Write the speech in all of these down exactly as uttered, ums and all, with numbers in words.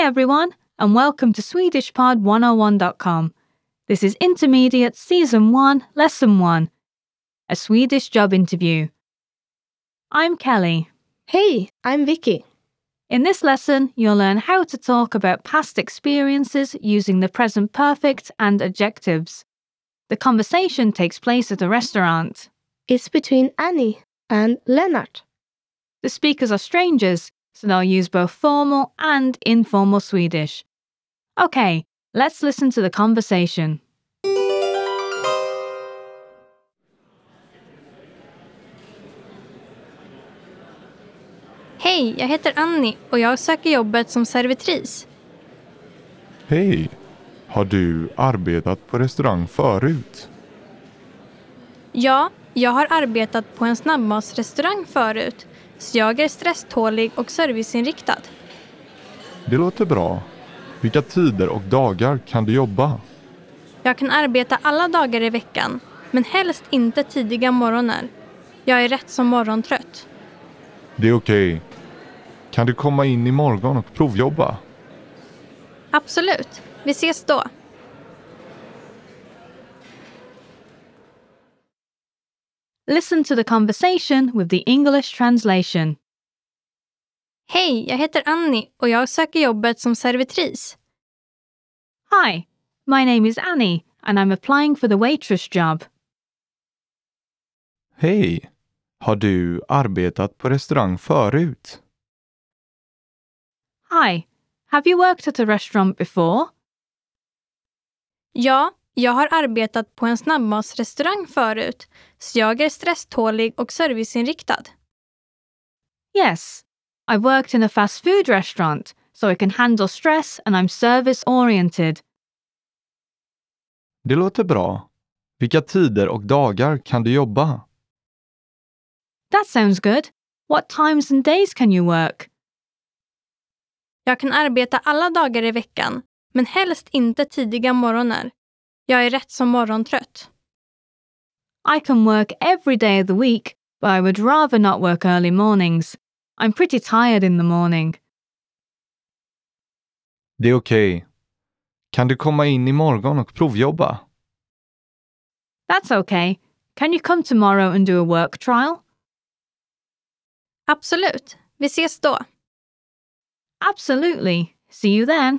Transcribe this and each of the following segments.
everyone, and welcome to Swedish Pod one oh one dot com. This is Intermediate Season one, Lesson one, a Swedish job interview. I'm Kelly. Hey, I'm Vicky. In this lesson, you'll learn how to talk about past experiences using the present perfect and adjectives. The conversation takes place at a restaurant. It's between Annie and Lennart. The speakers are strangers, so they'll use both formal and informal Swedish. Okay, let's listen to the conversation. Hej, jag heter Annie och jag söker jobbet som servitris. Hej, har du arbetat på restaurang förut? Ja, jag har arbetat på en snabbmatsrestaurang förut, så jag är stresstålig och serviceinriktad. Det låter bra. Vilka tider och dagar kan du jobba? Jag kan arbeta alla dagar i veckan, men helst inte tidiga morgonar. Jag är rätt så morgontrött. Det är okej. Kan du komma in imorgon och provjobba? Absolut, vi ses då. Listen to the conversation with the English translation. Hej, jag heter Annie och jag söker jobbet som servitris. Hi, my name is Annie and I'm applying for the waitress job. Hej, har du arbetat på restaurang förut? Hi, have you worked at a restaurant before? Ja, jag har arbetat på en snabbmatsrestaurang förut, så jag är stresstålig och serviceinriktad. Yes, I worked in a fast food restaurant, so I can handle stress and I'm service-oriented. Det låter bra. Vilka tider och dagar kan du jobba? That sounds good. What times and days can you work? Jag kan arbeta alla dagar i veckan, men helst inte tidiga morgonar. Jag är rätt så morgontrött. I can work every day of the week, but I would rather not work early mornings. I'm pretty tired in the morning. Det är okej. Kan du komma in imorgon och provjobba? That's okay. Can you come tomorrow and do a work trial? Absolut, vi ses då. Absolutely. See you then.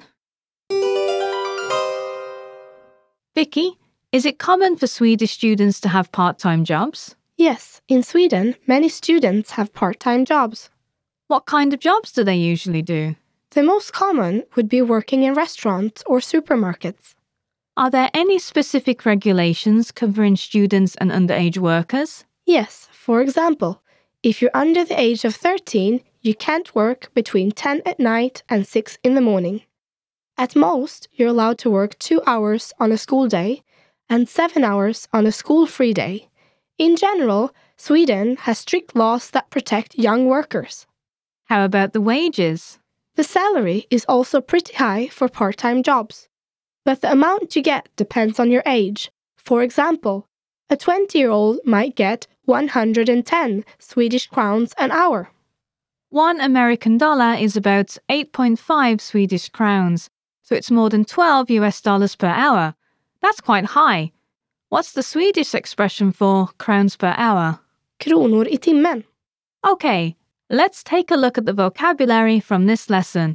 Vicky, is it common for Swedish students to have part-time jobs? Yes, in Sweden, many students have part-time jobs. What kind of jobs do they usually do? The most common would be working in restaurants or supermarkets. Are there any specific regulations covering students and underage workers? Yes, for example, if you're under the age of thirteen, you can't work between ten at night and six in the morning. At most, you're allowed to work two hours on a school day and seven hours on a school-free day. In general, Sweden has strict laws that protect young workers. How about the wages? The salary is also pretty high for part-time jobs, but the amount you get depends on your age. For example, a twenty-year-old might get one hundred ten Swedish crowns an hour. One American dollar is about eight point five Swedish crowns, so it's more than twelve U S dollars per hour. That's quite high. What's the Swedish expression for crowns per hour? Kronor i timmen. Okay, let's take a look at the vocabulary from this lesson.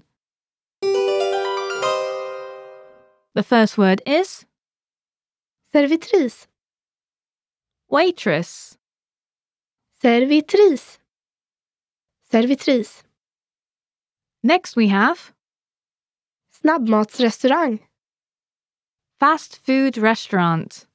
The first word is Servitris. waitress, Servitris. Servitris. Next we have Snabbmatsrestaurang. fast food restaurant,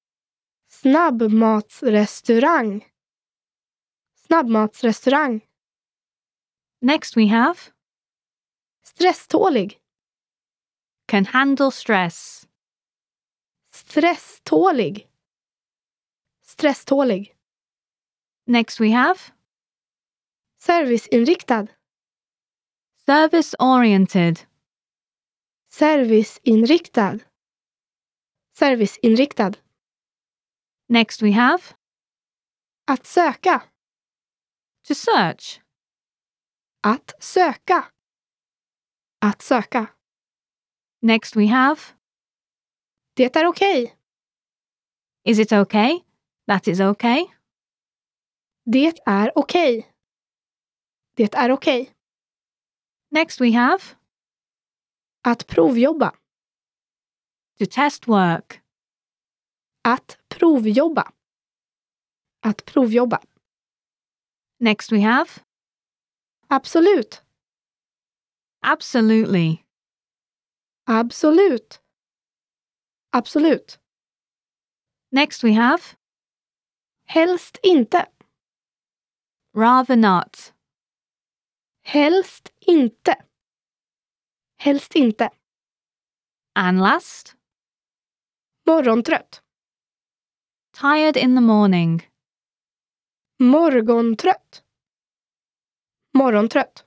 Snabbmatsrestaurang. Snabbmatsrestaurang. Next we have Stresstålig. can handle stress, Stresstålig. Stresstålig. Next we have Serviceinriktad. service-oriented, Serviceinriktad. Serviceinriktad. Next we have Att söka. to search, Att söka. Att söka. Next we have, Det är okej. is it okay? That is okay. Det är okej. Det är okej. Next we have, Att provjobba. to test work. Att provjobba. Att provjobba. Next we have, Absolut. absolutely. Absolut. Absolut. Next we have, Helst inte. rather not. Helst inte. Helst inte. And last, Morgontrött. tired in the morning. Morgontrött. Morgontrött.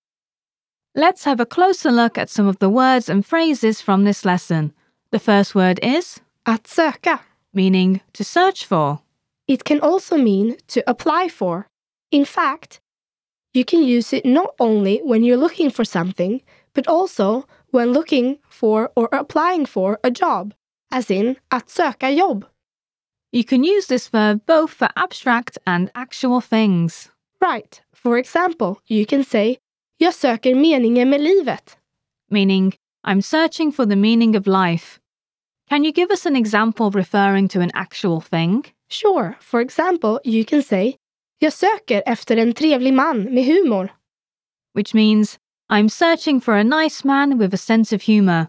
Let's have a closer look at some of the words and phrases from this lesson. The first word is, Att söka. meaning to search for. It can also mean to apply for. In fact, you can use it not only when you're looking for something, but also when looking for or applying for a job, as in att söka jobb. You can use this verb both for abstract and actual things. Right. For example, you can say Jag söker meningen med livet. Meaning, I'm searching for the meaning of life. Can you give us an example referring to an actual thing? Sure. For example, you can say Jag söker efter en trevlig man med humor. Which means, I'm searching for a nice man with a sense of humour.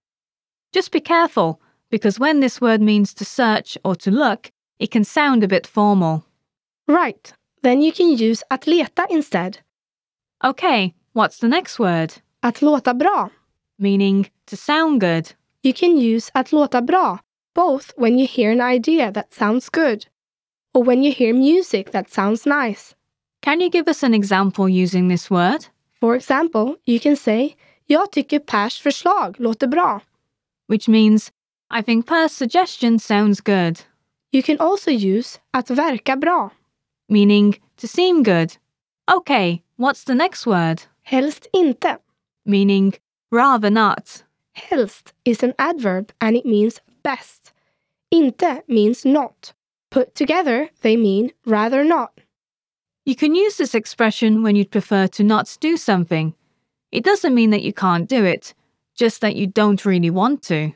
Just be careful, because when this word means to search or to look, it can sound a bit formal. Right. Then you can use att leta instead. Okay, what's the next word? Att låta bra. Meaning, to sound good. You can use att låta bra both when you hear an idea that sounds good or when you hear music that sounds nice. Can you give us an example using this word? For example, you can say Jag tycker Pers förslag låter bra. Which means, I think Per's suggestion sounds good. You can also use att verka bra. Meaning, to seem good. Okay, what's the next word? Helst inte. Meaning, rather not. Helst is an adverb and it means best. Inte means not. Put together, they mean rather not. You can use this expression when you'd prefer to not do something. It doesn't mean that you can't do it, just that you don't really want to.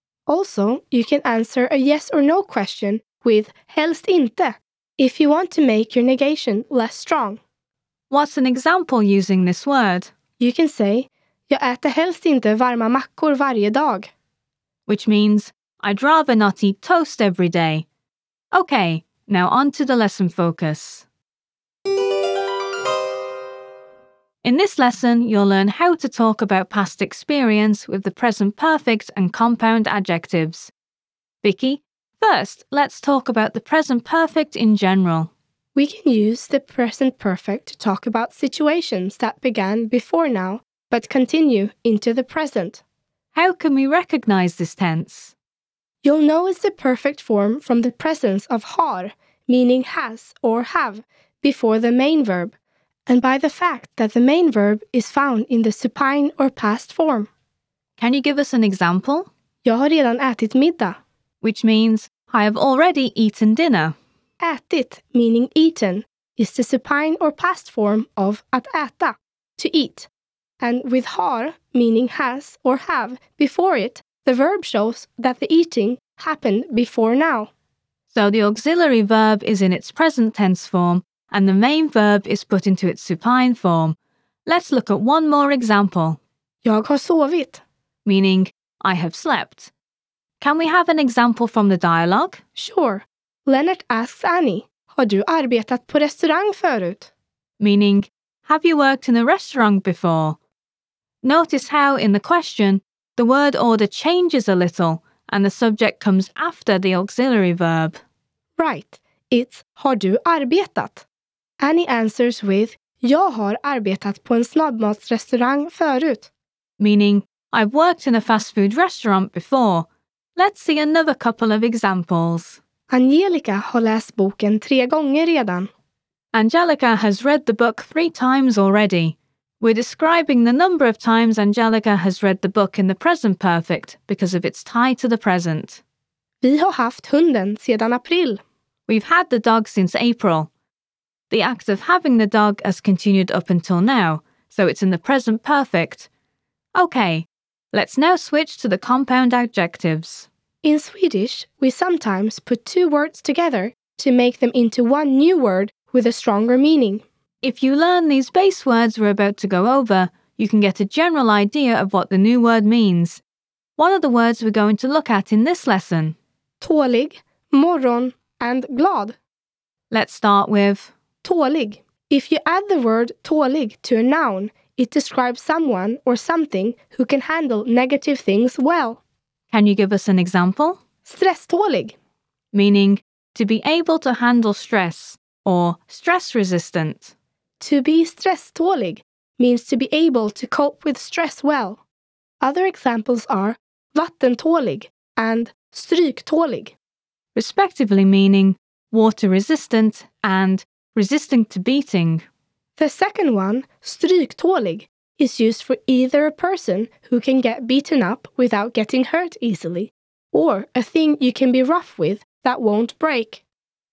Also, you can answer a yes or no question with helst inte if you want to make your negation less strong. What's an example using this word? You can say Jag äter helst inte varma mackor varje dag. Which means, I'd rather not eat toast every day. Okay, now on to the lesson focus. In this lesson, you'll learn how to talk about past experience with the present perfect and compound adjectives. Vicky, first, let's talk about the present perfect in general. We can use the present perfect to talk about situations that began before now but continue into the present. How can we recognize this tense? You'll know it's the perfect form from the presence of har, meaning has or have, before the main verb, and by the fact that the main verb is found in the supine or past form. Can you give us an example? Jag har redan ätit middag. Which means, I have already eaten dinner. Ätit, meaning eaten, is the supine or past form of att äta, to eat. And with har, meaning has or have, before it, the verb shows that the eating happened before now. So the auxiliary verb is in its present tense form, and the main verb is put into its supine form. Let's look at one more example. Jag har sovit. Meaning, I have slept. Can we have an example from the dialogue? Sure. Leonard asks Annie, har du arbetat på restaurang förut? Meaning, have you worked in a restaurant before? Notice how, in the question, the word order changes a little and the subject comes after the auxiliary verb. Right. It's har du arbetat? Annie answers with jag har arbetat på en snabbmatsrestaurang förut. Meaning, I've worked in a fast food restaurant before. Let's see another couple of examples. Angelica har läst boken tre gånger redan. Angelica has read the book three times already, We're describing the number of times Angelica has read the book in the present perfect because of its tie to the present. Vi har haft hunden sedan april. We've had the dog since April. The act of having the dog has continued up until now, so it's in the present perfect. Okay, let's now switch to the compound adjectives. In Swedish, we sometimes put two words together to make them into one new word with a stronger meaning. If you learn these base words we're about to go over, you can get a general idea of what the new word means. One of the words we're going to look at in this lesson. Tålig, morgon, and glad. Let's start with Tålig. If you add the word tålig to a noun, it describes someone or something who can handle negative things well. Can you give us an example? Stresstålig. Meaning to be able to handle stress or stress resistant. To be stresstålig means to be able to cope with stress well. Other examples are vattentålig and stryktålig, respectively meaning water resistant and resistant to beating. The second one, stryktålig, is used for either a person who can get beaten up without getting hurt easily, or a thing you can be rough with that won't break.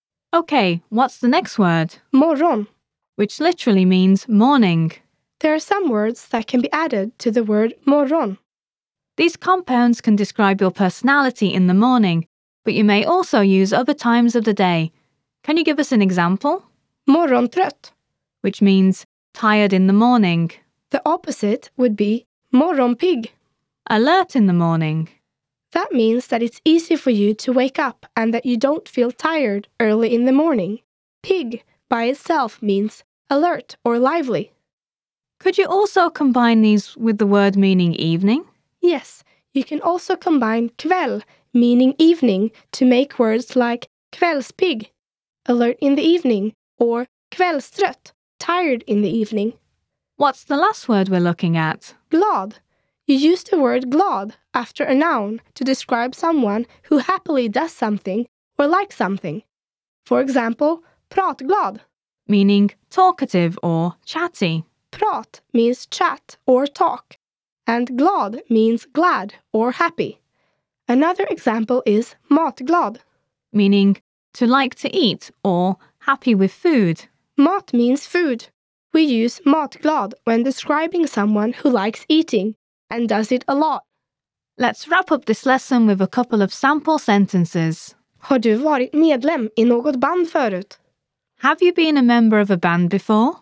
Okay, what's the next word? Morgon, which literally means morning. There are some words that can be added to the word morgon. These compounds can describe your personality in the morning, but you may also use other times of the day. Can you give us an example? Morgontrött, which means tired in the morning. The opposite would be morgonpigg, alert in the morning. That means that it's easy for you to wake up and that you don't feel tired early in the morning. Pigg by itself means alert or lively. Could you also combine these with the word meaning evening? Yes, you can also combine kväll, meaning evening, to make words like kvällspigg, alert in the evening, or kvällstrött, tired in the evening. What's the last word we're looking at? Glad. You use the word glad after a noun to describe someone who happily does something or likes something. For example, pratglad, meaning talkative or chatty. Prat means chat or talk, and glad means glad or happy. Another example is matglad, meaning to like to eat or happy with food. Mat means food. We use matglad when describing someone who likes eating and does it a lot. Let's wrap up this lesson with a couple of sample sentences. Har du varit medlem i något band förut? Have you been a member of a band before?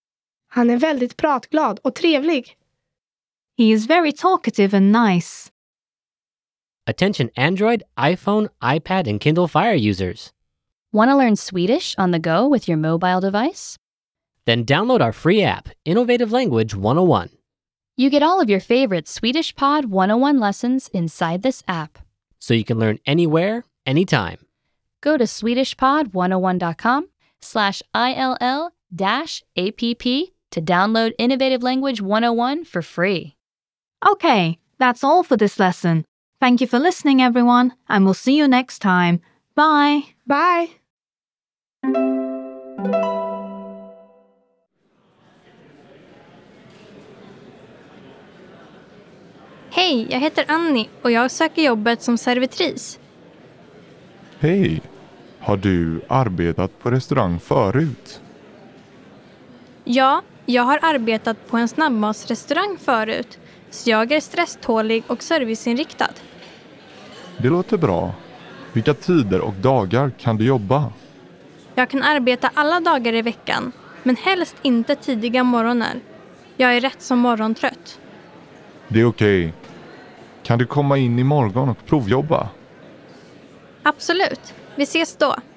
Han är väldigt pratglad och trevlig. He is very talkative and nice. Attention Android, iPhone, iPad, and Kindle Fire users. Want to learn Swedish on the go with your mobile device? Then download our free app, Innovative Language one oh one. You get all of your favorite Swedish Pod one oh one lessons inside this app. So you can learn anywhere, anytime. Go to swedishpod101.com slash ILL dash APP to download Innovative Language one oh one for free. Okay, that's all for this lesson. Thank you for listening, everyone, and we'll see you next time. Bye. Bye. Hej, jag heter Annie och jag söker jobbet som servitris. Hej! Har du arbetat på restaurang förut? Ja, jag har arbetat på en snabbmatsrestaurang förut, så jag är stresstålig och serviceinriktad. Det låter bra. Vilka tider och dagar kan du jobba? Jag kan arbeta alla dagar i veckan, men helst inte tidiga morgonar. Jag är rätt så morgontrött. Det är okej. Kan du komma in imorgon och provjobba? Absolut. Vi ses då.